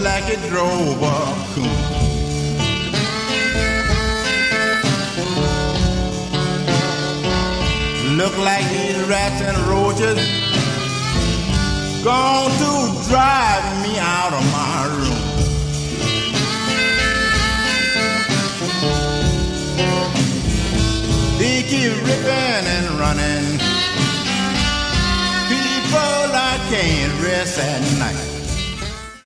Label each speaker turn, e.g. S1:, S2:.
S1: like it drove a coon. Look like these rats and roaches going to drive me out of my room. They keep ripping and running. People, I can't rest at night.